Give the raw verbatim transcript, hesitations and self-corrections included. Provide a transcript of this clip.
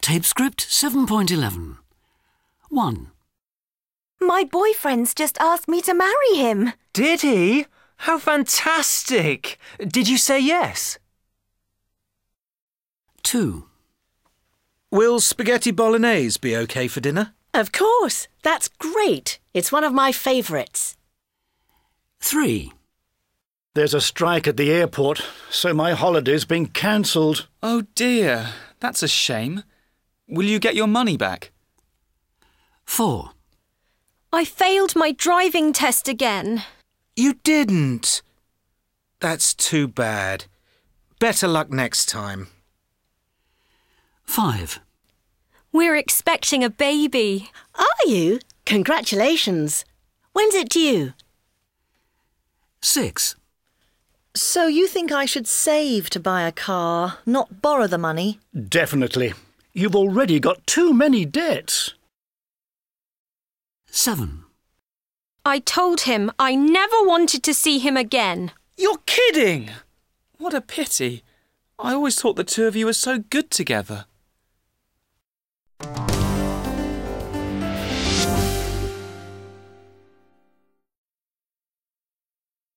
Tape script seven point eleven. one. My boyfriend's just asked me to marry him. Did he? How fantastic! Did you say yes? two. Will spaghetti bolognese be okay for dinner? Of course. That's great. It's one of my favourites. three. There's a strike at the airport, so my holiday's been cancelled. Oh dear, that's a shame. Will you get your money back? four. I failed my driving test again. You didn't. That's too bad. Better luck next time. five. We're expecting a baby. Are you? Congratulations. When's it due? six. So you think I should save to buy a car, not borrow the money? Definitely. You've already got too many debts. seven. I told him I never wanted to see him again. You're kidding! What a pity. I always thought the two of you were so good together.